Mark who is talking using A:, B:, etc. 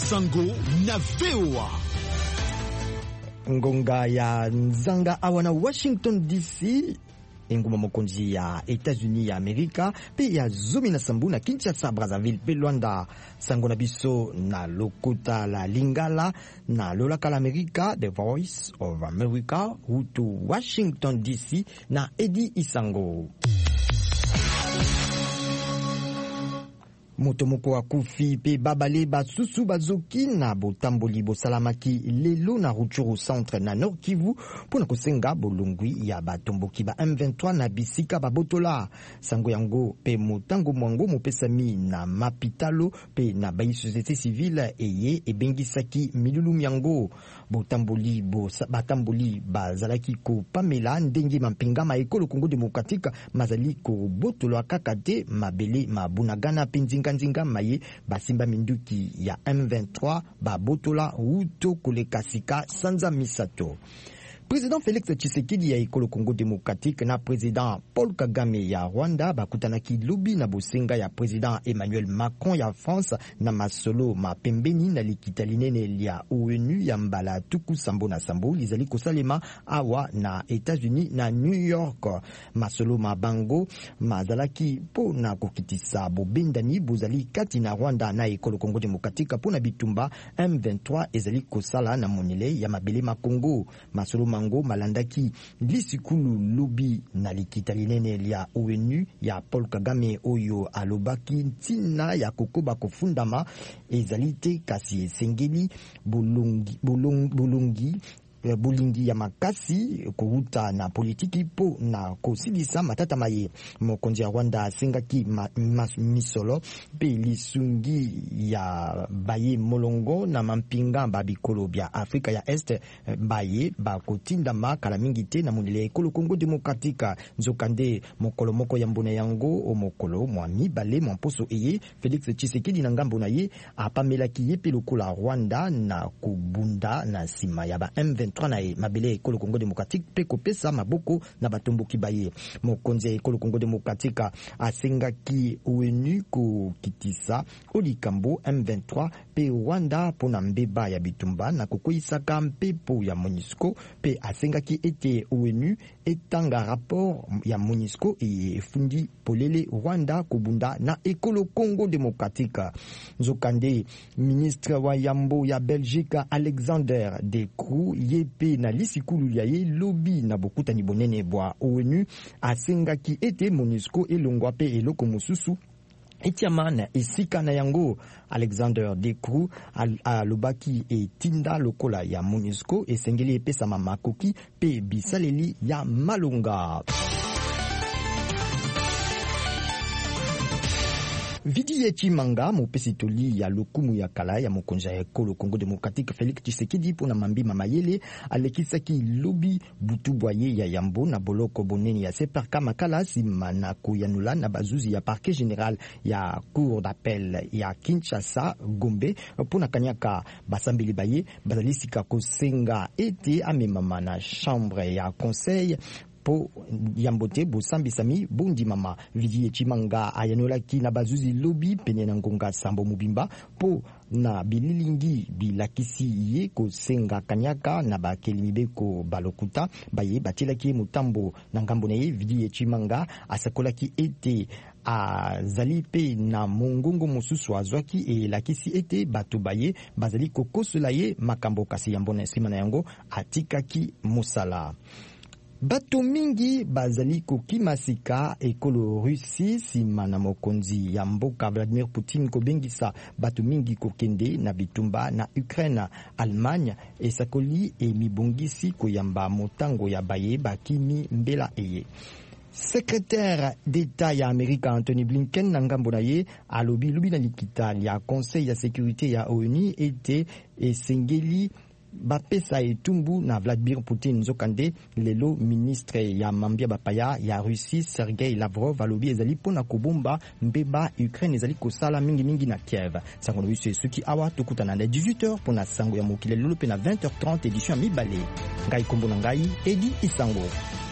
A: Isango na VOA.
B: Ngonga ya nzanga awana Washington DC, enguma mokonzi ya États-Unis ya Amerika pe ya zomi na sambu na Kinshasa, Brazzaville pe Luanda. Sango na biso na lokota la Lingala na lolaka la Amerika, The Voice of America, hutu Washington DC na Edi Isango. Motomoko wa kufi pe babale basusu bazoki na botamboli bosalamaki lelo na Rutshuru centre na Nord Kivu pona kosenga bolongwi ya batomboki ba M23 na bisika babotola. Sango yango pe motango mwango mopesami na mapitalo pe na bayi société civile eye ebengisaki milulu yango. Batamboli bazalaki ko pamela ndenge mampinga ma ekolo Congo démocratique mazali ko botola kakate mabele mabunagana pendinga nzinga maye basimba minduki ya M23 babotola uto kolekasika sanza misato. Président Félix Tshisekedi ya ekolo Congo démocratique na président Paul Kagame ya Rwanda bakutanaki lobi na bosenga ya président Emmanuel Macron ya France na masolo mapembeni na likita linene lia ONU ya mbala tuku sambo na sambo lizali kosalema awa na États-Unis na New York. Masolo mabango mazalaki po na kokitisa bobendani bozali kati na Rwanda na ekolo Congo démocratique po na bitumba M23 ezali kosala na monele ya mabele ma Congo. Masolo mango malandaki lisikulu lobi na likita linene lia ONU ya Paul Kagame oyo alobaki ntina ya kokoba kofundama ezalite kasi esengeli bulingi ya makasi kuhuta na politiki po na kosilisa matata maye. Mokonzi ya Rwanda asengaki misolo pe lisungi ya baye molongo na mampinga babikolo bya Afrika ya Este baye bakotinda makala mingi te na monele ekolo Congo démocratique. Nzokande mokolo moko ya mbona yango o mokolo mwa mibale mwamposo eye Félix Tshisekedi na ngambo na ye apamelaki ye pe lokola Rwanda na kubunda na sima ya ba M23 na mabele ekolo Congo démocratique pe kopesa maboko na batomboki baye. Mokonzi ya ekolo Congo démocratique asengaki ONU ko kitisa olikambo M23 pe Rwanda pona mbeba ya bitumba na kokoisaka mpepo ya MONUSCO pe asengaki ete ONU etanga rapport ya MONUSCO efundi polele Rwanda kubunda na ekolo Congo démocratique. Nzokande ministre wa yambo ya Belgique Alexander De Croo yepe na lisikulu ya ye lobi na bokutani bonene bwa ONU asengaki ete MONUSCO elongwa pe eloko mosusu etiama na esika na yango. Alexander De Croo alobaki etinda lokola ya MONUSCO esengeli epesa makoki pe bisaleli ya malonga. Vidi Yechimanga mopesitoli ya lokumu ya kala ya mokonzi ya ekolo Congo démocratique Félix Tshisekedi pona mambi mamayele alekisaki lobi butu bwaye ya yambo na boloko boneni ya separka makala sima na koyanula na bazuzi ya parquet général ya cour d'appel ya Kinshasa Gombe pona kanyaka basambeli baye bazalisika kosenga ete amemama na chambre ya conseil po yambote bosambi sami bondi mama. Vidi Yechimanga ayanolaki na bazuzi lobi pene na ngonga sambo mubimba po na bililingi bilakisi ye kosenga kanyaka na bakeli mibeko balokuta baye batelaki mutambo na ngambo na ye. Vidi Yechimanga asakolaki ete azali pe na mongongo mosusu azwaki elakisi ete bato baye bazali kokosola ye makambo kasi yambo na nsima na yango atikaki musala. Bato mingi bazali kokimasika ekolo Russie sima na mokonzi ya mboka Vladimir Putin kobengisa bato mingi kokende na bitumba na Ukraine. Allemagne esakoli emibongisi koyamba motango ya baye bakimi mbela eye. Secrétaire d'État ya Amerika Anthony Blinken na ngambo na ye alobi lubi na likita ya Conseil ya sécurité ya ONU ete esengeli bapesa etumbu na Vladimir Putin. Nzokande lelo ministre ya mambia bapaya ya Russie Sergei Lavrov alobi ezali pona kobomba mbeba Ukraine ezali kosala mingi na Kiev. Sango biso esuki awa tokutana na 18h pona sango ya mokile lelo pe na 20h30 édition ya mibale. Ngai kombo na ngai Edi Isango.